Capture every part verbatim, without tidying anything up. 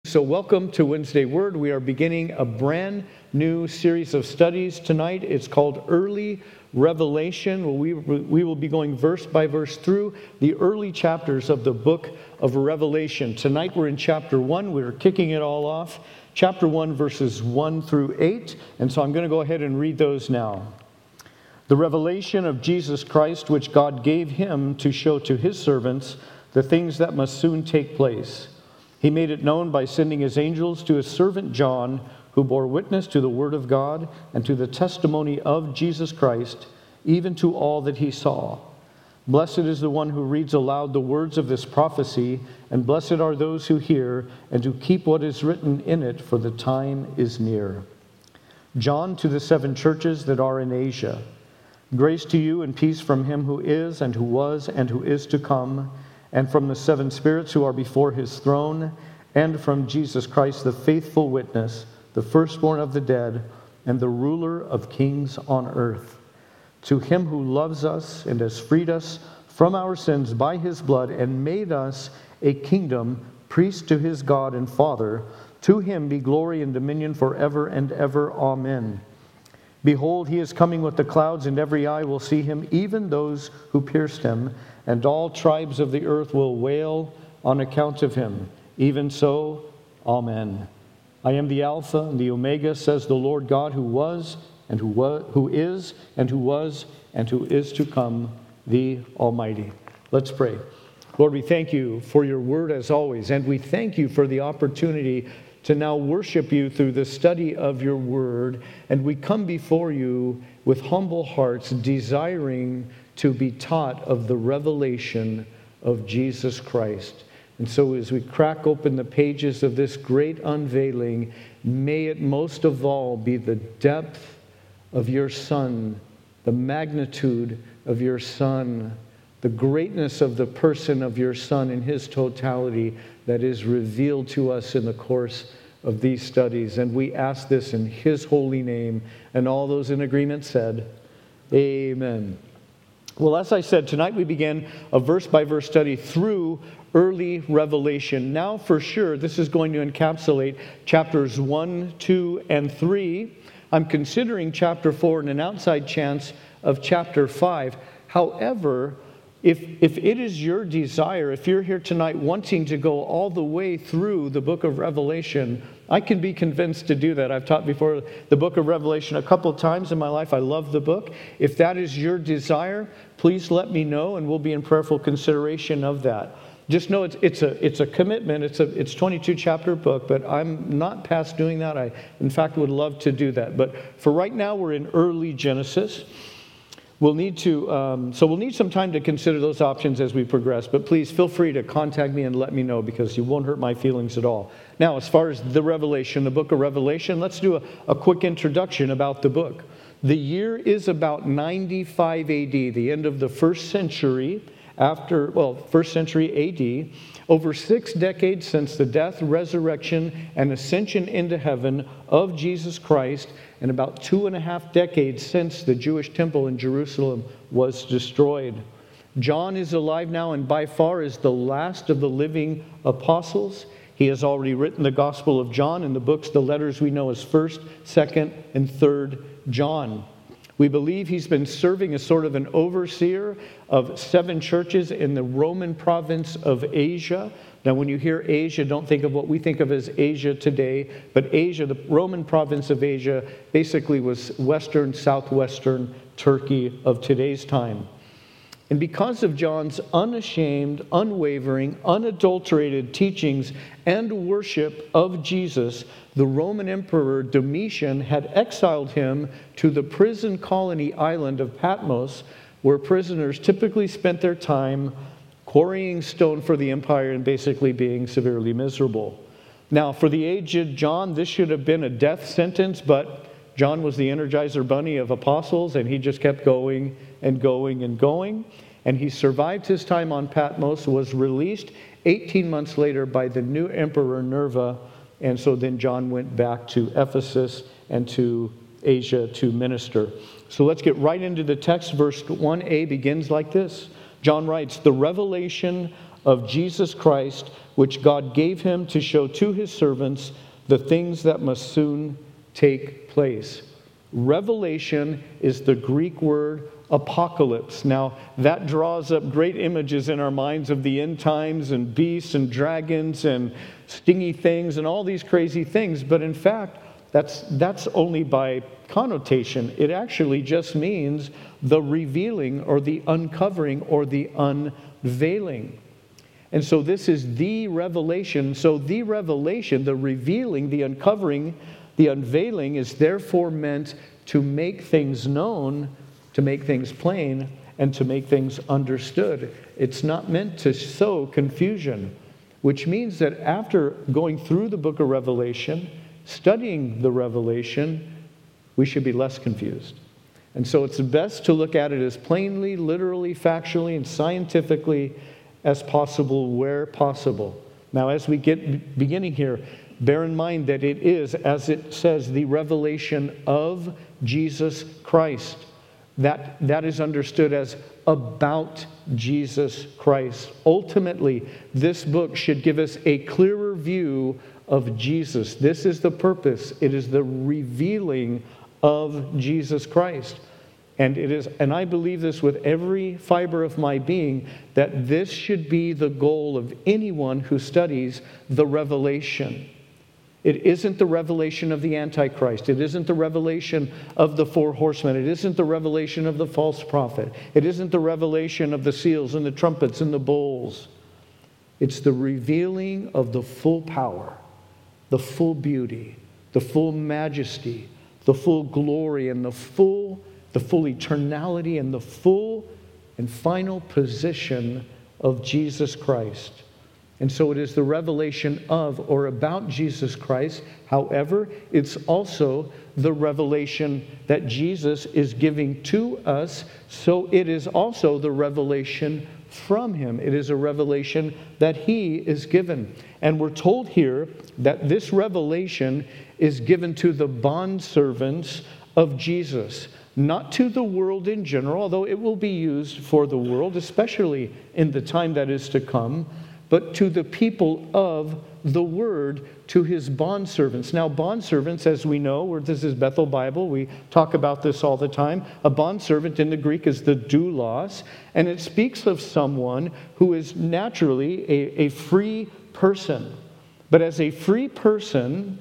So welcome to Wednesday Word. We are beginning a brand new series of studies tonight. It's called Early Revelation. Well, we, we will be going verse by verse through the early chapters of the book of Revelation. Tonight we're in chapter one. We're kicking it all off. Chapter one, verses one through eight. And so I'm going to go ahead and read those now. The revelation of Jesus Christ, which God gave him to show to his servants the things that must soon take place. He made it known by sending his angels to his servant John, who bore witness to the word of God and to the testimony of Jesus Christ, even to all that he saw. Blessed is the one who reads aloud the words of this prophecy, and blessed are those who hear and who keep what is written in it, for the time is near. John to the seven churches that are in Asia. Grace to you and peace from him who is, and who was, and who is to come, and from the seven spirits who are before his throne, and from Jesus Christ, the faithful witness, the firstborn of the dead, and the ruler of kings on earth. To him who loves us and has freed us from our sins by his blood, and made us a kingdom, priest to his God and Father, to him be glory and dominion forever and ever. Amen. Behold, he is coming with the clouds, and every eye will see him, even those who pierced him, and all tribes of the earth will wail on account of him. Even so, Amen. I am the Alpha and the Omega, says the Lord God, who was, and who was, who is, and who was, and who is to come, the Almighty. Let's pray. Lord, we thank you for your word as always, and we thank you for the opportunity to now worship you through the study of your word. And we come before you with humble hearts, desiring to be taught of the revelation of Jesus Christ. And so as we crack open the pages of this great unveiling, may it most of all be the depth of your Son, the magnitude of your Son, the greatness of the person of your Son in his totality that is revealed to us in the course of these studies. And we ask this in his holy name. And all those in agreement said, Amen. Well, as I said, tonight we begin a verse-by-verse study through early Revelation. Now, for sure, this is going to encapsulate chapters one, two, and three. I'm considering chapter four and an outside chance of chapter five. However, if, if it is your desire, if you're here tonight wanting to go all the way through the book of Revelation, I can be convinced to do that. I've taught before the book of Revelation a couple of times in my life. I love the book. If that is your desire, please let me know, and we'll be in prayerful consideration of that. Just know it's it's a it's a commitment. It's a it's twenty-two chapter book, but I'm not past doing that. I in fact would love to do that. But for right now, we're in early Genesis. We'll need to, um, so we'll need some time to consider those options as we progress, but please feel free to contact me and let me know, because you won't hurt my feelings at all. Now, as far as the Revelation, the book of Revelation, let's do a, a quick introduction about the book. The year is about ninety-five A D, the end of the first century, after, well, first century A D, over six decades since the death, resurrection, and ascension into heaven of Jesus Christ, and about two and a half decades since the Jewish temple in Jerusalem was destroyed. John is alive now and by far is the last of the living apostles. He has already written the Gospel of John and the books, the letters we know as first, second, and third John. We believe he's been serving as sort of an overseer of seven churches in the Roman province of Asia. Now, when you hear Asia, don't think of what we think of as Asia today, but Asia, the Roman province of Asia, basically was western, southwestern Turkey of today's time. And because of John's unashamed, unwavering, unadulterated teachings and worship of Jesus, the Roman Emperor Domitian had exiled him to the prison colony island of Patmos, where prisoners typically spent their time quarrying stone for the empire and basically being severely miserable. Now, for the aged John, this should have been a death sentence, but John was the Energizer Bunny of apostles, and he just kept going and going and going. And he survived his time on Patmos, was released eighteen months later by the new emperor Nerva. And so then John went back to Ephesus and to Asia to minister. So let's get right into the text. Verse one a begins like this. John writes, "The revelation of Jesus Christ, which God gave him to show to his servants the things that must soon take place. Revelation is the Greek word apocalypse. Now, that draws up great images in our minds of the end times and beasts and dragons and stingy things and all these crazy things. But in fact, that's, that's only by connotation. It actually just means the revealing or the uncovering or the unveiling. And so this is the revelation. So the revelation, the revealing, the uncovering, the unveiling is therefore meant to make things known, to make things plain, and to make things understood. It's not meant to sow confusion, which means that after going through the book of Revelation, studying the Revelation, we should be less confused. And so it's best to look at it as plainly, literally, factually, and scientifically as possible where possible. Now, as we get beginning here, bear in mind that it is, as it says, the revelation of Jesus Christ. That, that is understood as about Jesus Christ. Ultimately, this book should give us a clearer view of Jesus. This is the purpose. It is the revealing of Jesus Christ. And it is, and I believe this with every fiber of my being, that this should be the goal of anyone who studies the revelation. It isn't the revelation of the Antichrist. It isn't the revelation of the four horsemen. It isn't the revelation of the false prophet. It isn't the revelation of the seals and the trumpets and the bowls. It's the revealing of the full power, the full beauty, the full majesty, the full glory, and the full, the full eternality, and the full and final position of Jesus Christ. And so it is the revelation of or about Jesus Christ. However, it's also the revelation that Jesus is giving to us. So it is also the revelation from him. It is a revelation that he is given. And we're told here that this revelation is given to the bondservants of Jesus, not to the world in general, although it will be used for the world, especially in the time that is to come, but to the people of the word, to his bondservants. Now, bondservants, as we know, where this is Bethel Bible, we talk about this all the time. A bondservant in the Greek is the doulos, and it speaks of someone who is naturally a, a free person. But as a free person,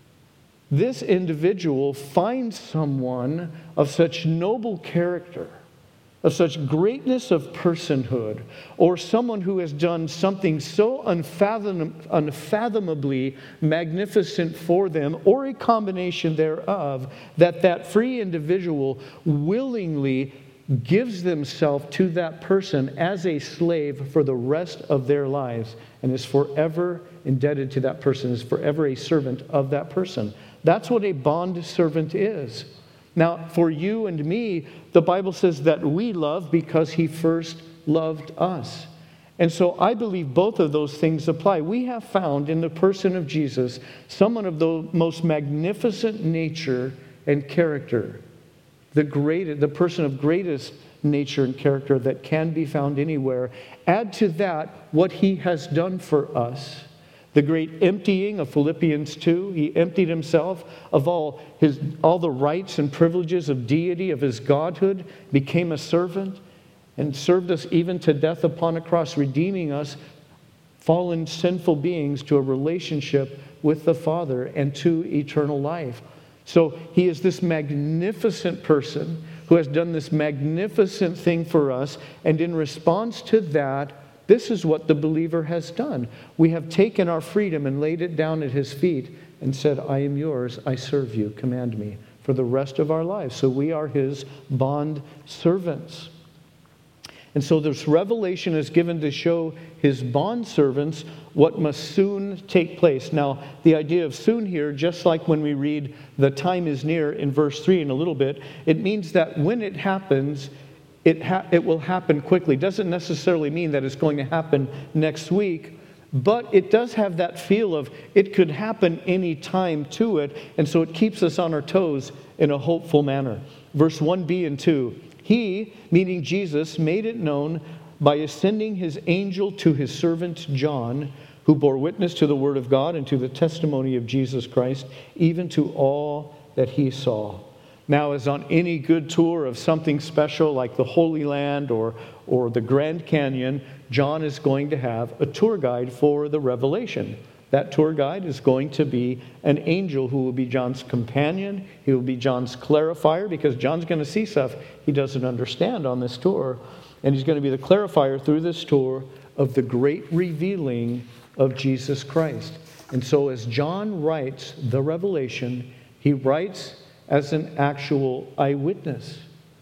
this individual finds someone of such noble character, of such greatness of personhood, or someone who has done something so unfathom, unfathomably magnificent for them, or a combination thereof, that that free individual willingly gives themselves to that person as a slave for the rest of their lives, and is forever indebted to that person, is forever a servant of that person. That's what a bond servant is. Now, for you and me, the Bible says that we love because he first loved us. And so I believe both of those things apply. We have found in the person of Jesus someone of the most magnificent nature and character, the great, the person of greatest nature and character that can be found anywhere. Add to that what he has done for us. The great emptying of Philippians two, he emptied himself of all his all the rights and privileges of deity, of his godhood, became a servant, and served us even to death upon a cross, redeeming us, fallen sinful beings, to a relationship with the Father and to eternal life. So he is this magnificent person who has done this magnificent thing for us, and in response to that, this is what the believer has done. We have taken our freedom and laid it down at his feet and said, I am yours, I serve you, command me, for the rest of our lives. So we are his bond servants. And so this revelation is given to show his bond servants what must soon take place. Now, the idea of soon here, just like when we read the time is near in verse three in a little bit, it means that when it happens, It, ha- it will happen quickly. Doesn't necessarily mean that it's going to happen next week, but it does have that feel of it could happen any time to it, and so it keeps us on our toes in a hopeful manner. Verse one b and two, he, meaning Jesus, made it known by sending his angel to his servant John, who bore witness to the word of God and to the testimony of Jesus Christ, even to all that he saw. Now, as on any good tour of something special like the Holy Land or, or the Grand Canyon, John is going to have a tour guide for the Revelation. That tour guide is going to be an angel who will be John's companion. He will be John's clarifier, because John's going to see stuff he doesn't understand on this tour. And he's going to be the clarifier through this tour of the great revealing of Jesus Christ. And so as John writes the Revelation, he writes as an actual eyewitness.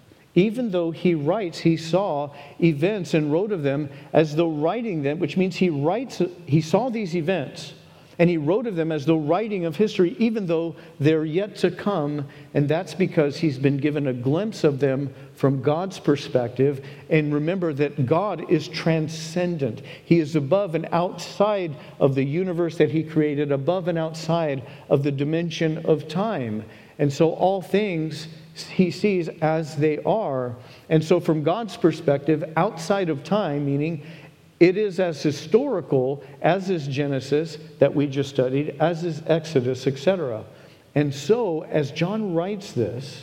Even though he writes, he saw events and wrote of them as though writing them, which means he writes, he saw these events, and he wrote of them as though writing of history, even though they're yet to come. And that's because he's been given a glimpse of them from God's perspective. And remember that God is transcendent. He is above and outside of the universe that he created, above and outside of the dimension of time. And so all things he sees as they are. And so from God's perspective, outside of time, meaning it is as historical as is Genesis that we just studied, as is Exodus, et cetera. And so, as John writes this,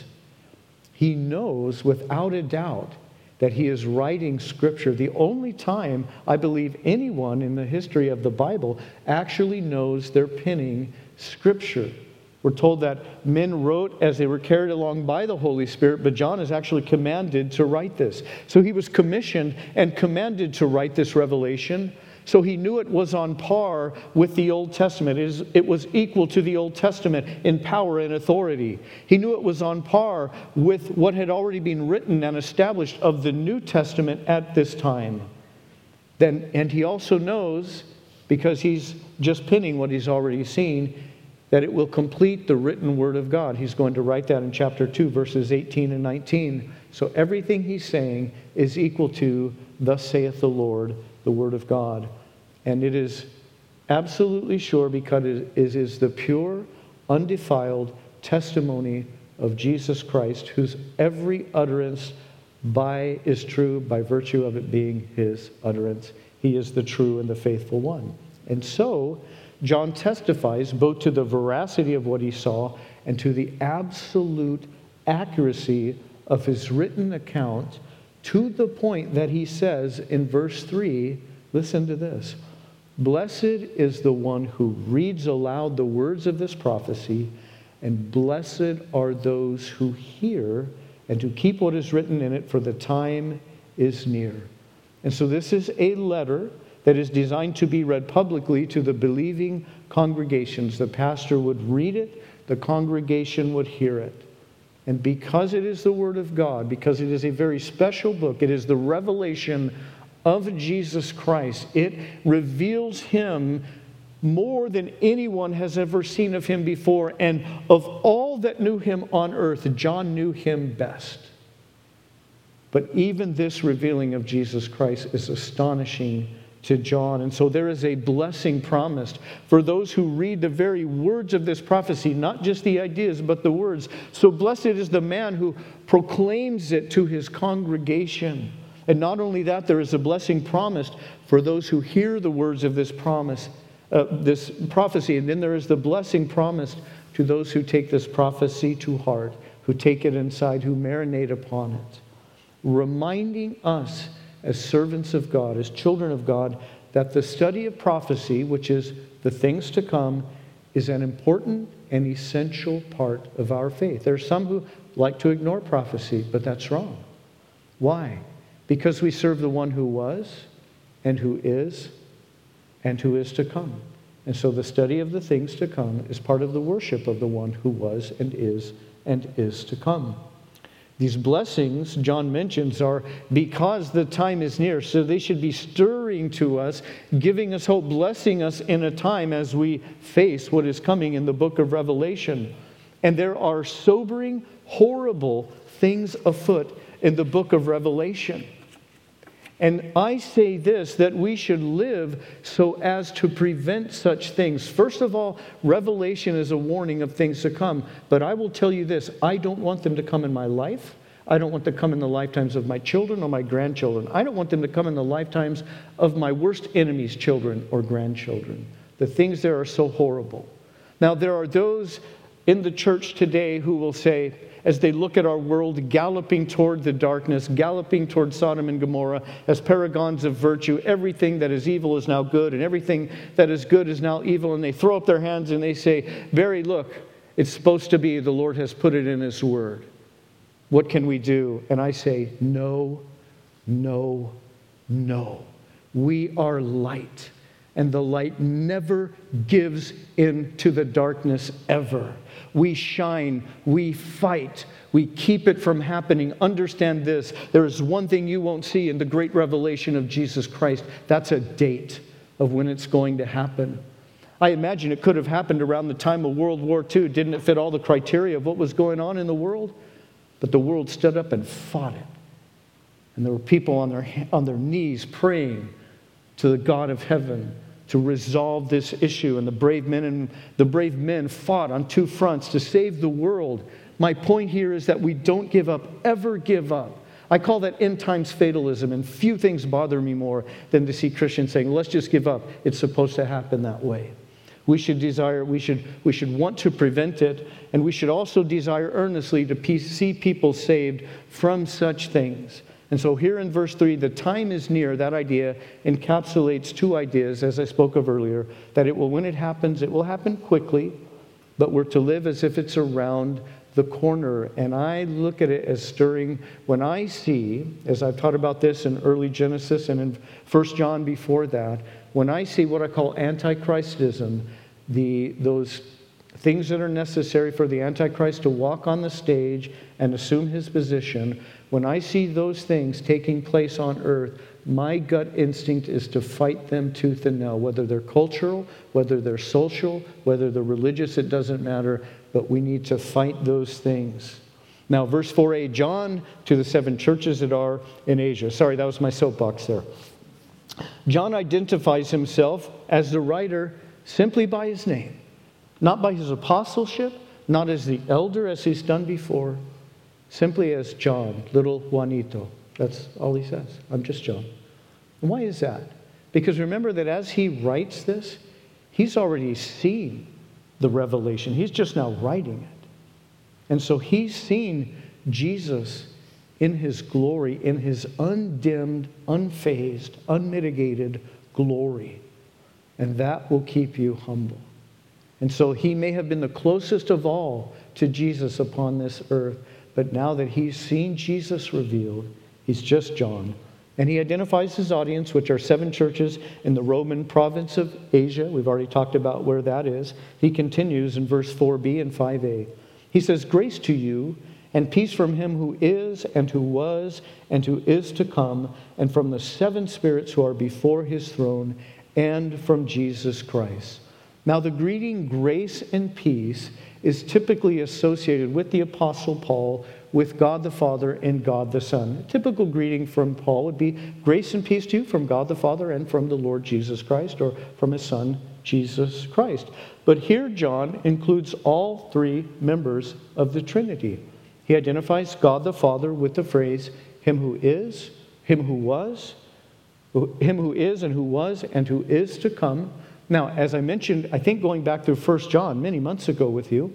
he knows without a doubt that he is writing Scripture. The only time I believe anyone in the history of the Bible actually knows they're penning Scripture. We're told that men wrote as they were carried along by the Holy Spirit, but John is actually commanded to write this. So he was commissioned and commanded to write this revelation. So he knew it was on par with the Old Testament. It, is, it was equal to the Old Testament in power and authority. He knew it was on par with what had already been written and established of the New Testament at this time. Then, and he also knows, because he's just penning what he's already seen, that it will complete the written word of God. He's going to write that in chapter two, verses eighteen and nineteen. So everything he's saying is equal to, thus saith the Lord, the word of God. And it is absolutely sure because it is the pure, undefiled testimony of Jesus Christ, whose every utterance by is true by virtue of it being his utterance. He is the true and the faithful one. And so John testifies both to the veracity of what he saw and to the absolute accuracy of his written account, to the point that he says in verse three, listen to this, "Blessed is the one who reads aloud the words of this prophecy, and blessed are those who hear and to keep what is written in it, for the time is near." And so this is a letter that is designed to be read publicly to the believing congregations. The pastor would read it, the congregation would hear it. And because it is the Word of God, because it is a very special book, it is the revelation of Jesus Christ. It reveals him more than anyone has ever seen of him before. And of all that knew him on earth, John knew him best. But even this revealing of Jesus Christ is astonishing to John. And so there is a blessing promised for those who read the very words of this prophecy, not just the ideas, but the words. So blessed is the man who proclaims it to his congregation. And not only that, there is a blessing promised for those who hear the words of this promise, uh, this prophecy. And then there is the blessing promised to those who take this prophecy to heart, who take it inside, who marinate upon it, reminding us as servants of God, as children of God, that the study of prophecy, which is the things to come, is an important and essential part of our faith. There are some who like to ignore prophecy, but that's wrong. Why? Because we serve the one who was, and who is, and who is to come. And so the study of the things to come is part of the worship of the one who was, and is, and is to come. These blessings, John mentions, are because the time is near. So they should be stirring to us, giving us hope, blessing us in a time as we face what is coming in the book of Revelation. And there are sobering, horrible things afoot in the book of Revelation. And I say this, that we should live so as to prevent such things. First of all, Revelation is a warning of things to come. But I will tell you this, I don't want them to come in my life. I don't want them to come in the lifetimes of my children or my grandchildren. I don't want them to come in the lifetimes of my worst enemy's children or grandchildren. The things there are so horrible. Now, there are those in the church today who will say, as they look at our world galloping toward the darkness, galloping toward Sodom and Gomorrah as paragons of virtue, everything that is evil is now good, and everything that is good is now evil, and they throw up their hands and they say, Barry, look, it's supposed to be, the Lord has put it in His Word. What can we do? And I say, no, no, no. We are light, and the light never gives in to the darkness ever. We shine, we fight, we keep it from happening. Understand this, there is one thing you won't see in the great revelation of Jesus Christ. That's a date of when it's going to happen. I imagine it could have happened around the time of World War Two. Didn't it fit all the criteria of what was going on in the world? But the world stood up and fought it. And there were people on their, on their knees praying to the God of heaven to resolve this issue. And the brave men and the brave men fought on two fronts to save the world. My point here is that we don't give up, ever give up. I call that end times fatalism, and few things bother me more than to see Christians saying, let's just give up. It's supposed to happen that way. We should desire, we should, we should want to prevent it, and we should also desire earnestly to pe- see people saved from such things. And so here in verse three, the time is near. That idea encapsulates two ideas, as I spoke of earlier, that it will, when it happens, it will happen quickly, but we're to live as if it's around the corner. And I look at it as stirring. When I see, as I've taught about this in early Genesis and in First John before that, when I see what I call antichristism, the those things that are necessary for the Antichrist to walk on the stage and assume his position, when I see those things taking place on earth, my gut instinct is to fight them tooth and nail, whether they're cultural, whether they're social, whether they're religious, it doesn't matter, but we need to fight those things. Now, verse four a, John to the seven churches that are in Asia. Sorry, that was my soapbox there. John identifies himself as the writer simply by his name. Not by his apostleship, not as the elder as he's done before, simply as John, little Juanito. That's all he says. I'm just John. And why is that? Because remember that as he writes this, he's already seen the revelation. He's just now writing it. And so he's seen Jesus in his glory, in his undimmed, unfazed, unmitigated glory. And that will keep you humble. And so he may have been the closest of all to Jesus upon this earth, but now that he's seen Jesus revealed, he's just John. And he identifies his audience, which are seven churches in the Roman province of Asia. We've already talked about where that is. He continues in verse four b and five a. He says, grace to you and peace from him who is and who was and who is to come, and from the seven spirits who are before his throne, and from Jesus Christ. Now, the greeting grace and peace is typically associated with the Apostle Paul, with God the Father and God the Son. A typical greeting from Paul would be grace and peace to you from God the Father and from the Lord Jesus Christ, or from his Son, Jesus Christ. But here John includes all three members of the Trinity. He identifies God the Father with the phrase, him who is, him who was, him who is and who was and who is to come. Now, as I mentioned, I think going back through First John many months ago with you,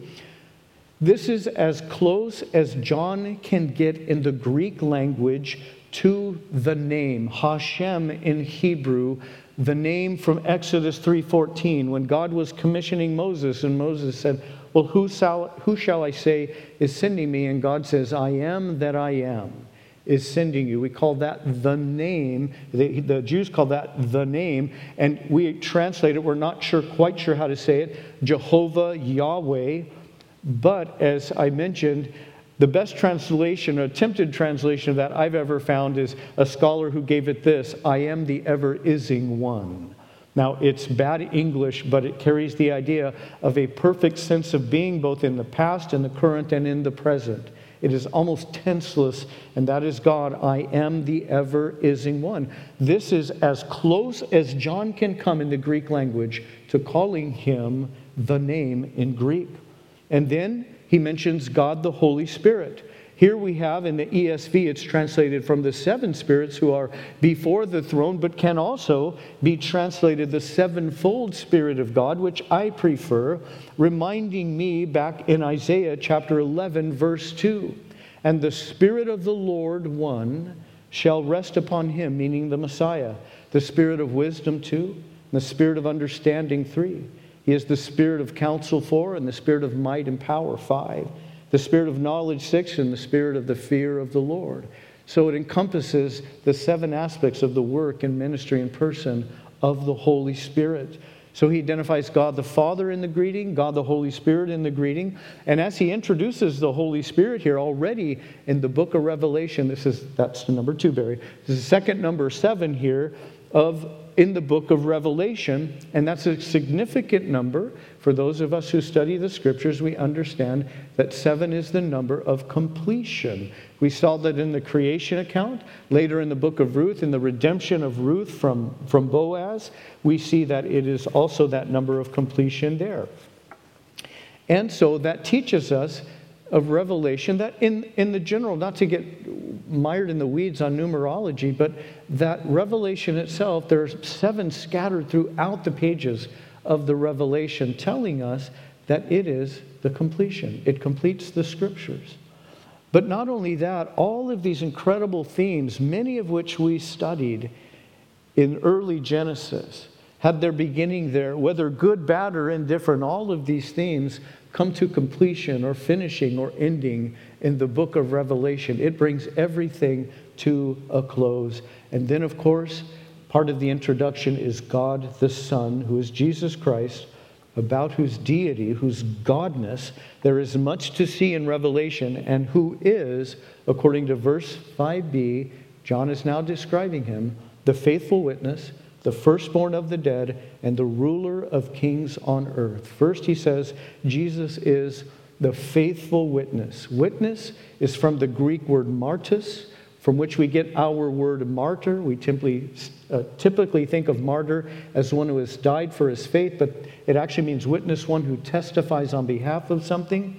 this is as close as John can get in the Greek language to the name, Hashem in Hebrew, the name from Exodus three fourteen, when God was commissioning Moses, and Moses said, well, who shall, who shall I say is sending me? And God says, I am that I am is sending you. We call that the name. The, the Jews call that the name, and we translate it, we're not sure, quite sure how to say it, Jehovah, Yahweh. But as I mentioned, the best translation, or attempted translation of that I've ever found is a scholar who gave it this, I am the ever-ising one. Now, it's bad English, but it carries the idea of a perfect sense of being both in the past, in the current, and in the present. It is almost tenseless, and that is God. I am the ever-ising one. This is as close as John can come in the Greek language to calling him the name in Greek. And then he mentions God the Holy Spirit. Here we have in the E S V, it's translated from the seven spirits who are before the throne, but can also be translated the sevenfold Spirit of God, which I prefer, reminding me back in Isaiah chapter eleven, verse two. And the Spirit of the Lord, one, shall rest upon him, meaning the Messiah. The Spirit of wisdom, two. And the Spirit of understanding, three. He is the Spirit of counsel, four. And the Spirit of might and power, five. The Spirit of knowledge, six. And the Spirit of the fear of the Lord. So it encompasses the seven aspects of the work and ministry and person of the Holy Spirit. So he identifies God the Father in the greeting, God the Holy Spirit in the greeting. And as he introduces the Holy Spirit here already in the book of Revelation, this is that's the number two, Barry. This is the second number seven here of in the book of Revelation. And that's a significant number. For those of us who study the scriptures, we understand that seven is the number of completion. We saw that in the creation account. Later in the book of Ruth, in the redemption of Ruth from, from Boaz, we see that it is also that number of completion there. And so that teaches us of Revelation that in, in the general, not to get mired in the weeds on numerology, but that Revelation itself, there's seven scattered throughout the pages of the Revelation, telling us that it is the completion. It completes the scriptures. But not only that, all of these incredible themes, many of which we studied in early Genesis, had their beginning there, whether good, bad, or indifferent. All of these themes come to completion or finishing or ending in the book of Revelation. It brings everything to a close. And then, of course, part of the introduction is God the Son, who is Jesus Christ, about whose deity, whose godness, there is much to see in Revelation, and who is, according to verse five b, John is now describing him, the faithful witness, the firstborn of the dead, and the ruler of kings on earth. First, he says, Jesus is the faithful witness. Witness is from the Greek word martus, from which we get our word martyr. We typically, uh, typically think of martyr as one who has died for his faith, but it actually means witness, one who testifies on behalf of something.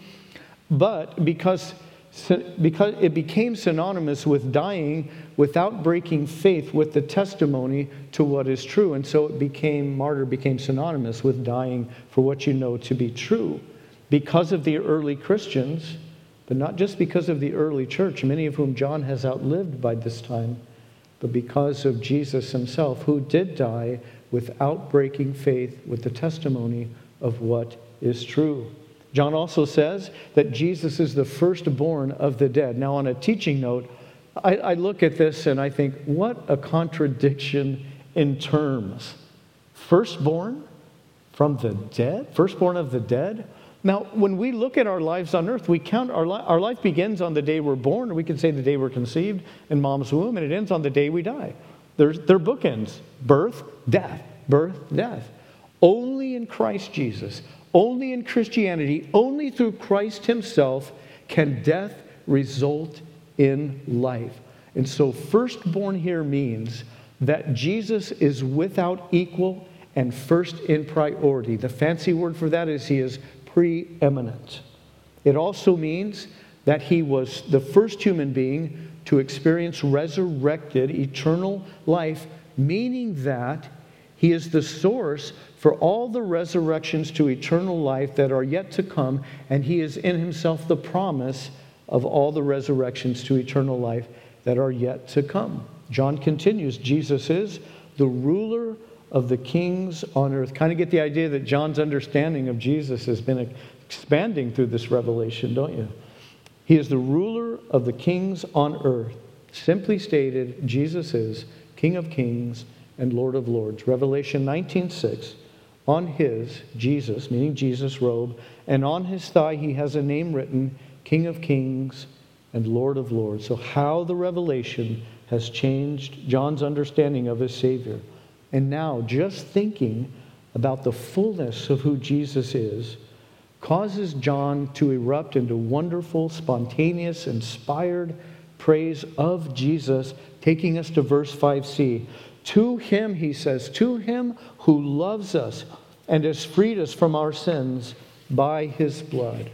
But because Because it became synonymous with dying without breaking faith with the testimony to what is true. And so it became, martyr became synonymous with dying for what you know to be true. Because of the early Christians, but not just because of the early church, many of whom John has outlived by this time, but because of Jesus himself, who did die without breaking faith with the testimony of what is true. John also says that Jesus is the firstborn of the dead. Now, on a teaching note, I, I look at this and I think, what a contradiction in terms. Firstborn from the dead? Firstborn of the dead? Now, when we look at our lives on earth, we count our, li- our life begins on the day we're born, or we can say the day we're conceived in mom's womb, and it ends on the day we die. There's, they're bookends. Birth, death. Birth, death. Only in Christ Jesus, only in Christianity, only through Christ himself can death result in life. And so firstborn here means that Jesus is without equal and first in priority. The fancy word for that is he is preeminent. It also means that he was the first human being to experience resurrected eternal life, meaning that he is the source for all the resurrections to eternal life that are yet to come, and he is in himself the promise of all the resurrections to eternal life that are yet to come. John continues, Jesus is the ruler of the kings on earth. Kind of get the idea that John's understanding of Jesus has been expanding through this revelation, don't you? He is the ruler of the kings on earth. Simply stated, Jesus is King of kings and Lord of lords. Revelation nineteen six, on his, Jesus, meaning Jesus' robe, and on his thigh he has a name written, King of kings and Lord of lords. So how the revelation has changed John's understanding of his Savior. And now just thinking about the fullness of who Jesus is causes John to erupt into wonderful, spontaneous, inspired praise of Jesus, taking us to verse five c. To him, he says, to him who loves us and has freed us from our sins by his blood.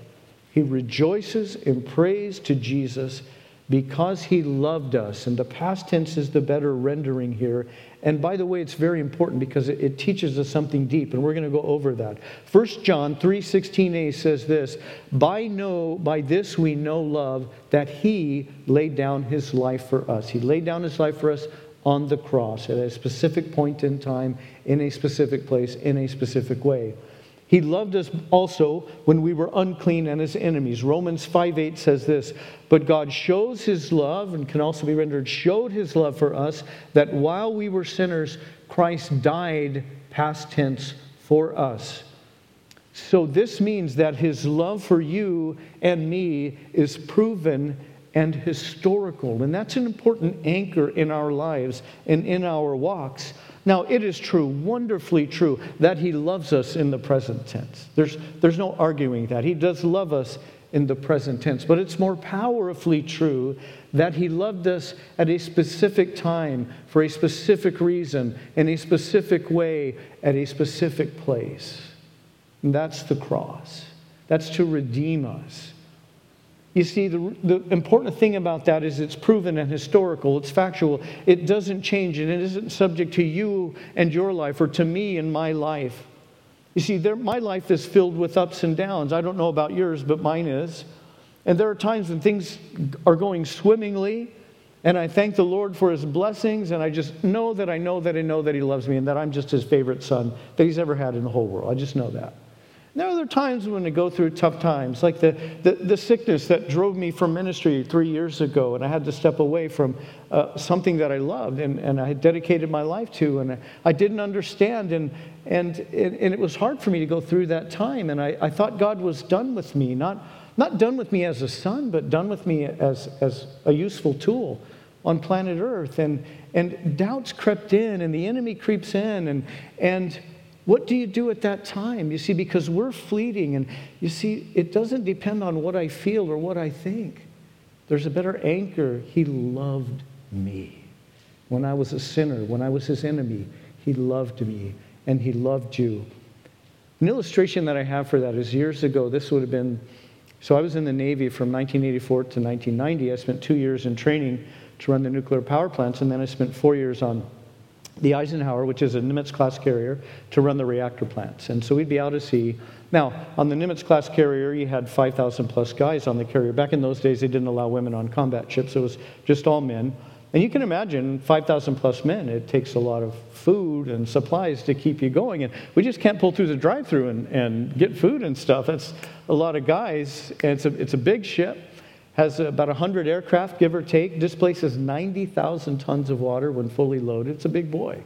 He rejoices in praise to Jesus because he loved us. And the past tense is the better rendering here. And by the way, it's very important because it, it teaches us something deep, and we're going to go over that. First John three sixteen a says this, by, know, by this we know love, that he laid down his life for us. He laid down his life for us on the cross at a specific point in time, in a specific place, in a specific way. He loved us also when we were unclean and his enemies. Romans five eight says this, but God shows his love, and can also be rendered, showed his love for us, that while we were sinners, Christ died, past tense, for us. So this means that his love for you and me is proven and historical. And that's an important anchor in our lives and in our walks. Now, it is true, wonderfully true, that he loves us in the present tense. There's, there's no arguing that. He does love us in the present tense. But it's more powerfully true that he loved us at a specific time, for a specific reason, in a specific way, at a specific place. And that's the cross. That's to redeem us. You see, the, the important thing about that is it's proven and historical. It's factual. It doesn't change, and it isn't subject to you and your life, or to me and my life. You see, there, my life is filled with ups and downs. I don't know about yours, but mine is. And there are times when things are going swimmingly, and I thank the Lord for his blessings, and I just know that I know that I know that he loves me, and that I'm just his favorite son that he's ever had in the whole world. I just know that. There are other times when I go through tough times, like the, the, the sickness that drove me from ministry three years ago, and I had to step away from uh, something that I loved and, and I had dedicated my life to, and I, I didn't understand, and, and, and, and it was hard for me to go through that time, and I, I thought God was done with me, not, not done with me as a son, but done with me as, as a useful tool on planet Earth, and, and doubts crept in, and the enemy creeps in, and and what do you do at that time? You see, because we're fleeting, and you see, it doesn't depend on what I feel or what I think. There's a better anchor. He loved me. When I was a sinner, when I was his enemy, he loved me, and he loved you. An illustration that I have for that is years ago, this would have been, so I was in the Navy from nineteen eighty-four to nineteen ninety. I spent two years in training to run the nuclear power plants, and then I spent four years on the Eisenhower, which is a Nimitz-class carrier, to run the reactor plants. And so we'd be out at sea. Now, on the Nimitz-class carrier, you had five thousand plus guys on the carrier. Back in those days, they didn't allow women on combat ships. It was just all men. And you can imagine five thousand plus men. It takes a lot of food and supplies to keep you going. And we just can't pull through the drive-thru and, and get food and stuff. That's a lot of guys. And it's a, it's a big ship. Has about one hundred aircraft, give or take. Displaces ninety thousand tons of water when fully loaded. It's a big boy.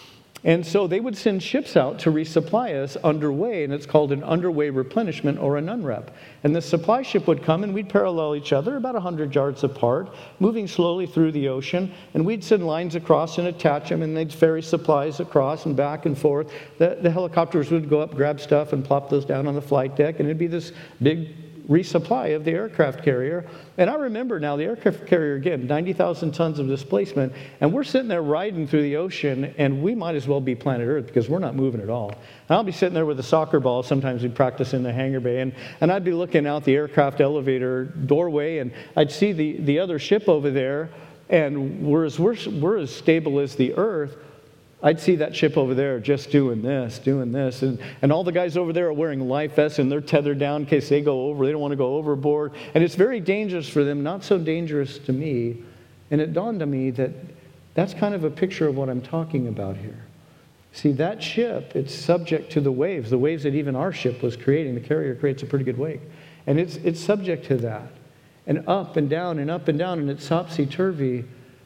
And so they would send ships out to resupply us underway, and it's called an underway replenishment, or an UNREP. And the supply ship would come, and we'd parallel each other about one hundred yards apart, moving slowly through the ocean, and we'd send lines across and attach them, and they'd ferry supplies across and back and forth. The, the helicopters would go up, grab stuff, and plop those down on the flight deck, and it'd be this big resupply of the aircraft carrier. And I remember now the aircraft carrier, again, ninety thousand tons of displacement, and we're sitting there riding through the ocean, and we might as well be planet Earth because we're not moving at all. And I'll be sitting there with a soccer ball. Sometimes we'd practice in the hangar bay, and, and I'd be looking out the aircraft elevator doorway, and I'd see the, the other ship over there, and we're as, we're, we're as stable as the Earth. I'd see that ship over there just doing this, doing this. And, and all the guys over there are wearing life vests, and they're tethered down in case they go over. They don't want to go overboard. And it's very dangerous for them, not so dangerous to me. And it dawned on me that that's kind of a picture of what I'm talking about here. See, that ship, it's subject to the waves, the waves that even our ship was creating. The carrier creates a pretty good wake. And it's, it's subject to that. And up and down and up and down, and it's topsy-turvy.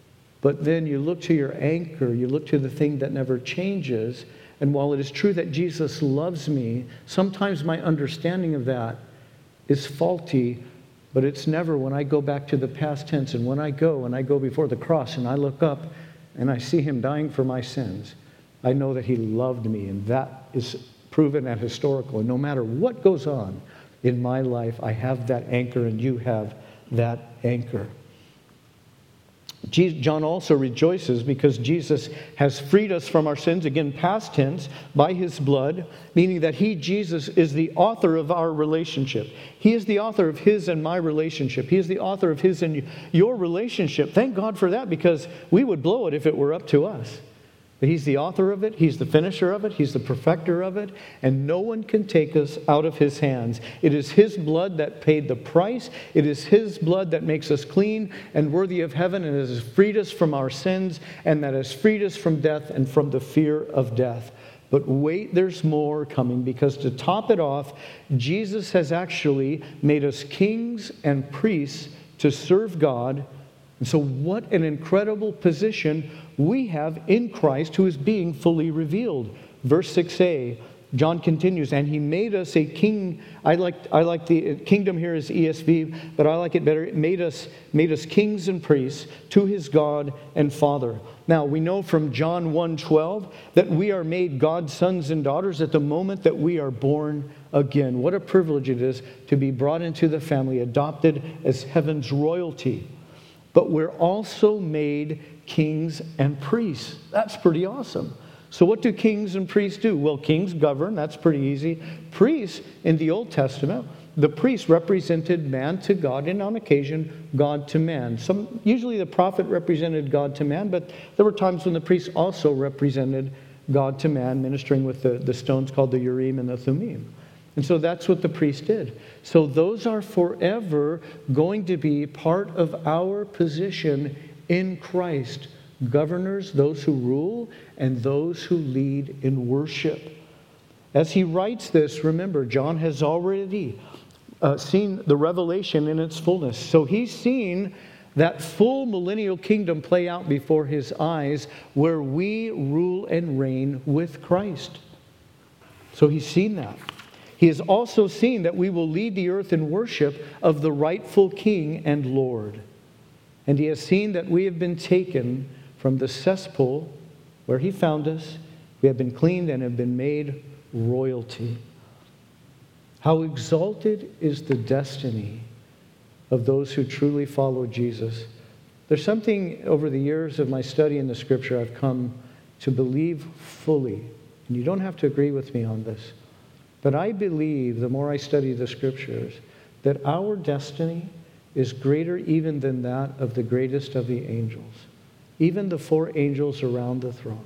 But then you look to your anchor, you look to the thing that never changes. And while it is true that Jesus loves me, sometimes my understanding of that is faulty, but it's never when I go back to the past tense. And when I go and I go before the cross and I look up and I see him dying for my sins, I know that he loved me, and that is proven and historical. And no matter what goes on in my life, I have that anchor, and you have that anchor. John also rejoices because Jesus has freed us from our sins, again, past tense, by his blood, meaning that he, Jesus, is the author of our relationship. He is the author of his and my relationship. He is the author of his and your relationship. Thank God for that, because we would blow it if it were up to us. But he's the author of it, he's the finisher of it, he's the perfecter of it, and no one can take us out of his hands. It is his blood that paid the price. It is his blood that makes us clean and worthy of heaven, and has freed us from our sins, and that has freed us from death and from the fear of death. But wait, there's more coming, because to top it off, Jesus has actually made us kings and priests to serve God. And so what an incredible position we have in Christ, who is being fully revealed. Verse six a, John continues, and he made us a king. I like I like the kingdom here is E S V, but I like it better. It made us made us kings and priests to his God and Father. Now we know from John one twelve that we are made God's sons and daughters at the moment that we are born again. What a privilege it is to be brought into the family, adopted as heaven's royalty. But we're also made kings and priests. That's pretty awesome. So what do kings and priests do? Well, kings govern. That's pretty easy. Priests, in the Old Testament, the priests represented man to God, and on occasion, God to man. Some, usually the prophet represented God to man, but there were times when the priests also represented God to man, ministering with the, the stones called the Urim and the Thummim. And so that's what the priest did. So those are forever going to be part of our position in Christ. Governors, those who rule, and those who lead in worship. As he writes this, remember, John has already uh, seen the revelation in its fullness. So he's seen that full millennial kingdom play out before his eyes, where we rule and reign with Christ. So he's seen that. He has also seen that we will lead the earth in worship of the rightful King and Lord. And he has seen that we have been taken from the cesspool where he found us. We have been cleaned and have been made royalty. How exalted is the destiny of those who truly follow Jesus. There's something over the years of my study in the Scripture I've come to believe fully. And you don't have to agree with me on this. But I believe, the more I study the Scriptures, that our destiny is greater even than that of the greatest of the angels, even the four angels around the throne.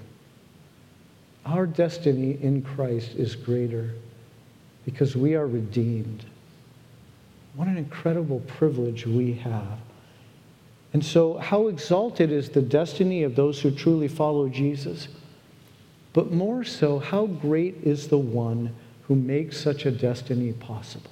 Our destiny in Christ is greater because we are redeemed. What an incredible privilege we have. And so how exalted is the destiny of those who truly follow Jesus? But more so, how great is the one who makes such a destiny possible?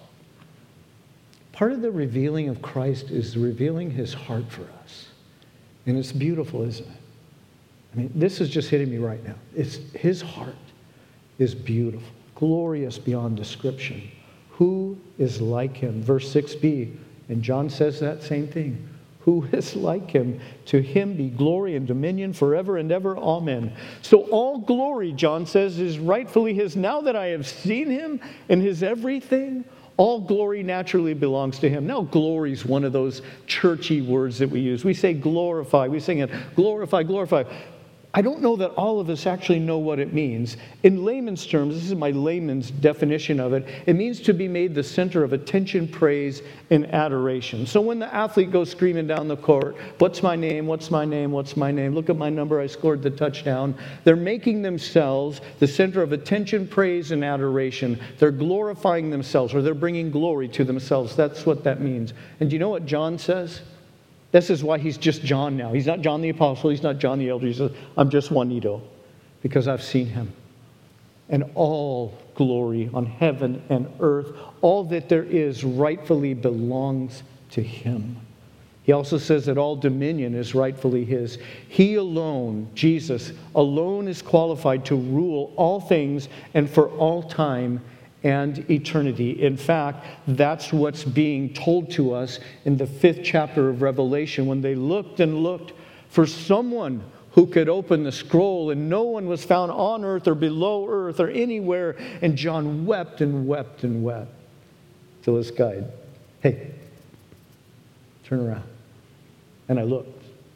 Part of the revealing of Christ is revealing his heart for us. And it's beautiful, isn't it? I mean, this is just hitting me right now. It's, his heart is beautiful, glorious beyond description. Who is like him? Verse six b, and John says that same thing. Who is like him? To him be glory and dominion forever and ever. Amen. So all glory, John says, is rightfully his. Now that I have seen him in his everything, all glory naturally belongs to him. Now, glory is one of those churchy words that we use. We say glorify. We sing it, glorify, glorify. I don't know that all of us actually know what it means. In layman's terms, this is my layman's definition of it, it means to be made the center of attention, praise, and adoration. So when the athlete goes screaming down the court, what's my name, what's my name, what's my name, look at my number, I scored the touchdown, they're making themselves the center of attention, praise, and adoration. They're glorifying themselves, or they're bringing glory to themselves. That's what that means. And do you know what John says? This is why he's just John now. He's not John the Apostle. He's not John the Elder. He says, I'm just Juanito because I've seen him. And all glory on heaven and earth, all that there is rightfully belongs to him. He also says that all dominion is rightfully his. He alone, Jesus, alone is qualified to rule all things and for all time and eternity. In fact, that's what's being told to us in the fifth chapter of Revelation, when they looked and looked for someone who could open the scroll, and no one was found on earth or below earth or anywhere. And John wept and wept and wept till his guide, hey, turn around. And I looked,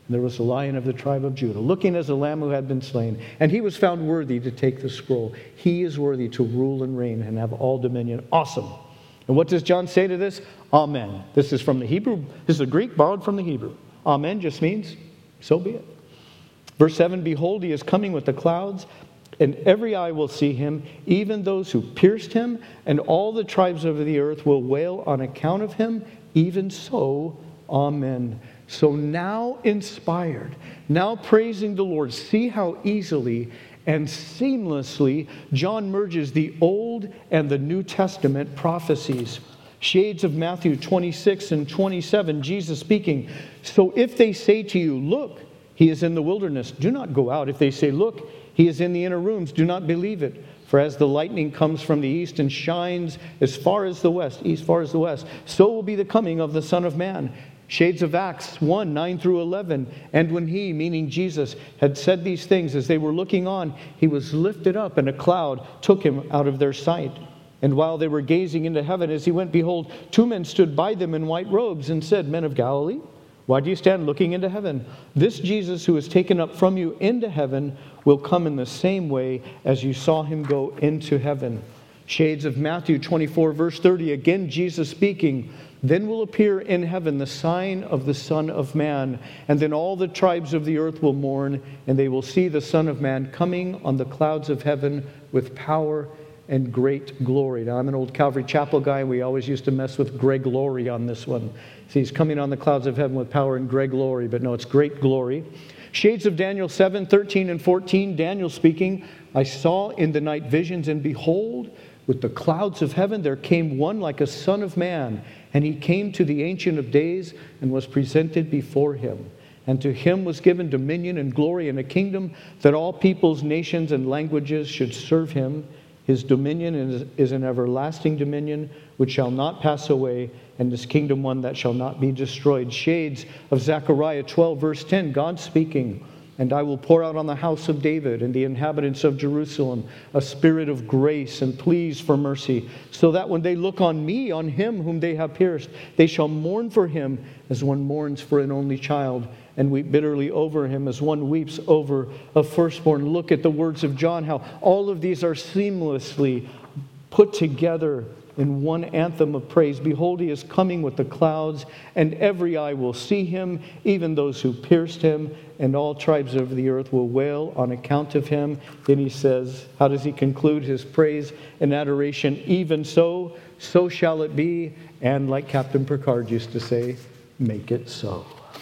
And there was a lion of the tribe of Judah, looking as a lamb who had been slain. And he was found worthy to take the scroll. He is worthy to rule and reign and have all dominion. Awesome. And what does John say to this? Amen. This is from the Hebrew. This is a Greek borrowed from the Hebrew. Amen just means, so be it. Verse seven, behold, he is coming with the clouds, and every eye will see him, even those who pierced him, and all the tribes of the earth will wail on account of him. Even so, amen. So now inspired, now praising the Lord, see how easily and seamlessly John merges the Old and the New Testament prophecies. Shades of Matthew twenty-six and twenty-seven, Jesus speaking. So if they say to you, look, he is in the wilderness, do not go out. If they say, look, he is in the inner rooms, do not believe it. For as the lightning comes from the east and shines as far as the west, east far as the west, so will be the coming of the Son of Man. Shades of Acts one, nine through eleven. And when he, meaning Jesus, had said these things, as they were looking on, he was lifted up, and a cloud took him out of their sight. And while they were gazing into heaven, as he went, behold, two men stood by them in white robes, and said, Men of Galilee, why do you stand looking into heaven? This Jesus who is taken up from you into heaven will come in the same way as you saw him go into heaven. Shades of Matthew twenty-four, verse thirty. Again, Jesus speaking. Then will appear in heaven the sign of the Son of Man, and then all the tribes of the earth will mourn, and they will see the Son of Man coming on the clouds of heaven with power and great glory. Now, I'm an old Calvary Chapel guy, and we always used to mess with Greg Glory on this one. See, he's coming on the clouds of heaven with power and great glory, but no, it's great glory. Shades of Daniel seven, thirteen and fourteen, Daniel speaking, I saw in the night visions, and behold, with the clouds of heaven there came one like a son of man, and he came to the Ancient of Days and was presented before him. And to him was given dominion and glory and a kingdom, that all peoples, nations, and languages should serve him. His dominion is, is an everlasting dominion which shall not pass away, and his kingdom one that shall not be destroyed. Shades of Zechariah twelve, verse ten, God speaking, and I will pour out on the house of David and the inhabitants of Jerusalem a spirit of grace and pleas for mercy, so that when they look on me, on him whom they have pierced, they shall mourn for him as one mourns for an only child, and weep bitterly over him as one weeps over a firstborn. Look at the words of John, how all of these are seamlessly put together in one anthem of praise. Behold, he is coming with the clouds, and every eye will see him, even those who pierced him, and all tribes of the earth will wail on account of him. Then he says, how does he conclude his praise and adoration? Even so, so shall it be, and like Captain Picard used to say, make it so.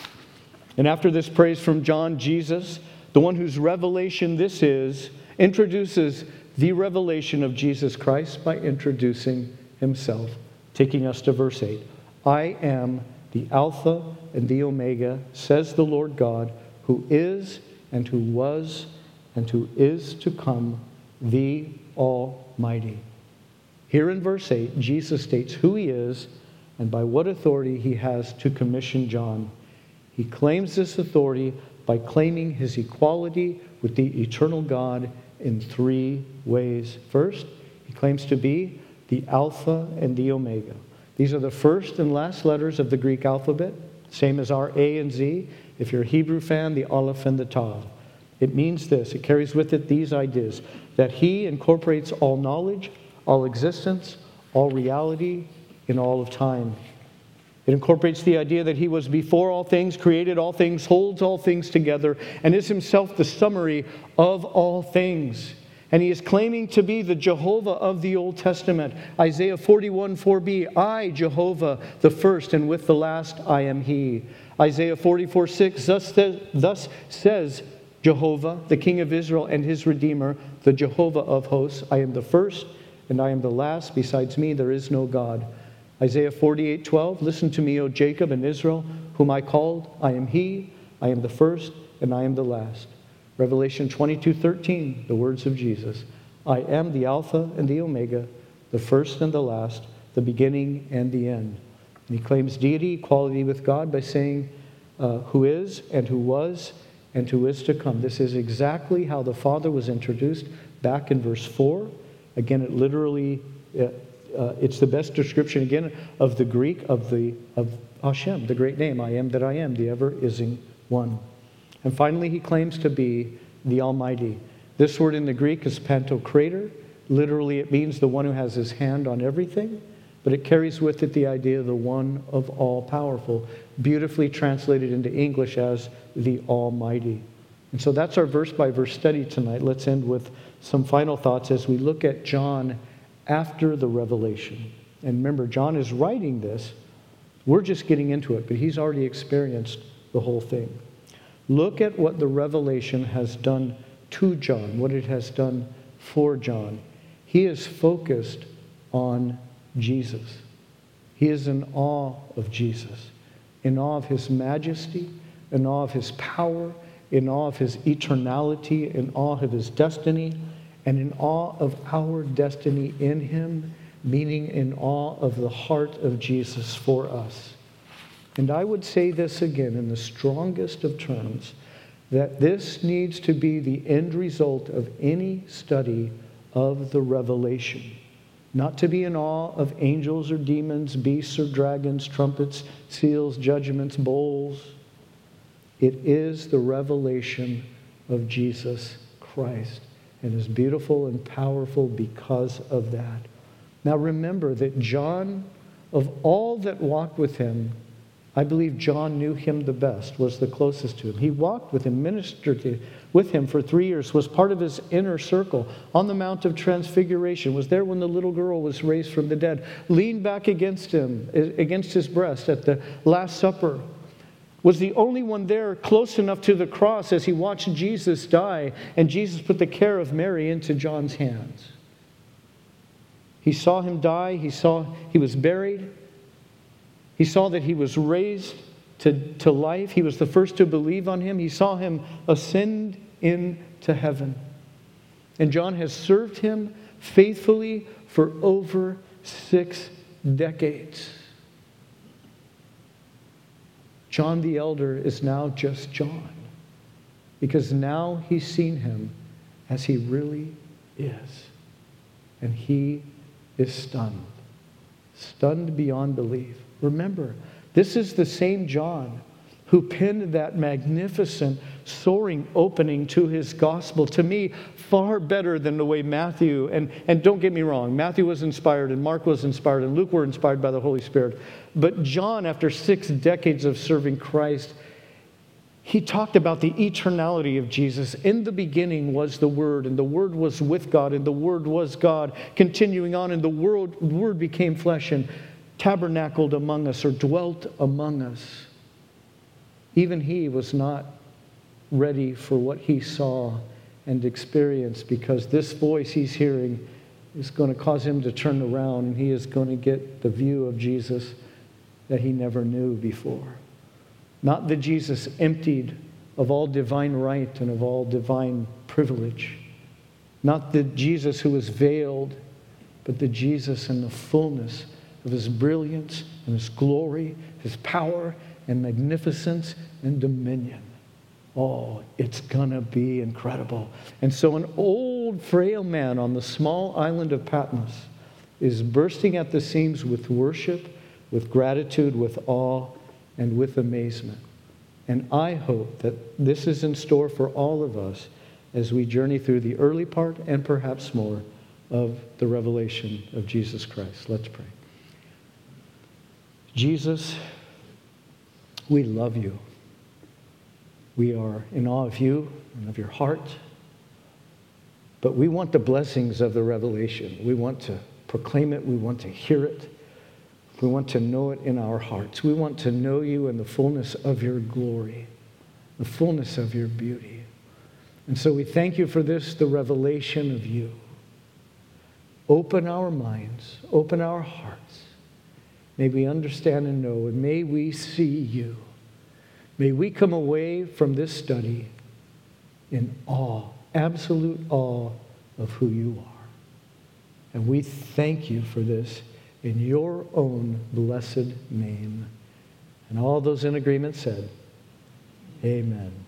And after this praise from John, Jesus, the one whose revelation this is, introduces the revelation of Jesus Christ by introducing himself, taking us to verse eight. I am the Alpha and the Omega, says the Lord God, who is and who was and who is to come, the Almighty. Here in verse eight, Jesus states who he is and by what authority he has to commission John. He claims this authority by claiming his equality with the eternal God in three ways. First, he claims to be the Alpha and the Omega. These are the first and last letters of the Greek alphabet, same as our A and Z. If you're a Hebrew fan, the Aleph and the Tav. It means this, it carries with it these ideas, that he incorporates all knowledge, all existence, all reality in all of time. It incorporates the idea that he was before all things, created all things, holds all things together, and is himself the summary of all things. And he is claiming to be the Jehovah of the Old Testament. Isaiah forty-one, four b, I, Jehovah, the first, and with the last I am he. Isaiah forty-four, six, thus, thus says Jehovah, the King of Israel and his Redeemer, the Jehovah of hosts, I am the first and I am the last. Besides me there is no God. Isaiah forty-eight, twelve, listen to me, O Jacob and Israel, whom I called. I am he, I am the first, and I am the last. Revelation twenty-two, thirteen, the words of Jesus. I am the Alpha and the Omega, the first and the last, the beginning and the end. And he claims deity, equality with God by saying uh, who is and who was and who is to come. This is exactly how the Father was introduced back in verse four. Again, it literally... Uh, Uh, it's the best description, again, of the Greek, of the of Hashem, the great name, I am that I am, the ever-ising one. And finally, he claims to be the Almighty. This word in the Greek is pantocrator. Literally, it means the one who has his hand on everything, but it carries with it the idea of the one of all powerful, beautifully translated into English as the Almighty. And so that's our verse by verse study tonight. Let's end with some final thoughts as we look at John after the revelation. And remember, John is writing this. We're just getting into it, but he's already experienced the whole thing. Look at what the revelation has done to John, what it has done for John. He is focused on Jesus. He is in awe of Jesus, in awe of his majesty, in awe of his power, in awe of his eternality, in awe of his destiny, and in awe of our destiny in him, meaning in awe of the heart of Jesus for us. And I would say this again in the strongest of terms, that this needs to be the end result of any study of the revelation. Not to be in awe of angels or demons, beasts or dragons, trumpets, seals, judgments, bowls. It is the revelation of Jesus Christ, and is beautiful and powerful because of that. Now remember that John, of all that walked with him, I believe John knew him the best, was the closest to him. He walked with him, ministered to, with him for three years, was part of his inner circle on the Mount of Transfiguration, was there when the little girl was raised from the dead, leaned back against him, against his breast at the Last Supper, was the only one there close enough to the cross as he watched Jesus die, and Jesus put the care of Mary into John's hands. He saw him die, he saw he was buried, he saw that he was raised to, to life. He was the first to believe on him. He saw him ascend into heaven. And John has served him faithfully for over six decades. John the Elder is now just John, because now he's seen him as he really is. And he is stunned, stunned beyond belief. Remember, this is the same John who penned that magnificent, soaring opening to his gospel. To me, far better than the way Matthew, and, and don't get me wrong, Matthew was inspired and Mark was inspired and Luke were inspired by the Holy Spirit. But John, after six decades of serving Christ, he talked about the eternality of Jesus. In the beginning was the Word, and the Word was with God, and the Word was God. Continuing on, and the Word, Word became flesh and tabernacled among us, or dwelt among us. Even he was not ready for what he saw and experienced, because this voice he's hearing is going to cause him to turn around, and he is going to get the view of Jesus that he never knew before. Not the Jesus emptied of all divine right and of all divine privilege. Not the Jesus who was veiled, but the Jesus in the fullness of his brilliance and his glory, his power and magnificence and dominion. Oh, it's gonna be incredible. And so an old, frail man on the small island of Patmos is bursting at the seams with worship, with gratitude, with awe, and with amazement. And I hope that this is in store for all of us as we journey through the early part and perhaps more of the revelation of Jesus Christ. Let's pray. Jesus, we love you. We are in awe of you and of your heart. But we want the blessings of the revelation. We want to proclaim it. We want to hear it. We want to know it in our hearts. We want to know you in the fullness of your glory, the fullness of your beauty. And so we thank you for this, the revelation of you. Open our minds, open our hearts. May we understand and know, and may we see you. May we come away from this study in awe, absolute awe of who you are. And we thank you for this in your own blessed name. And all those in agreement said, amen.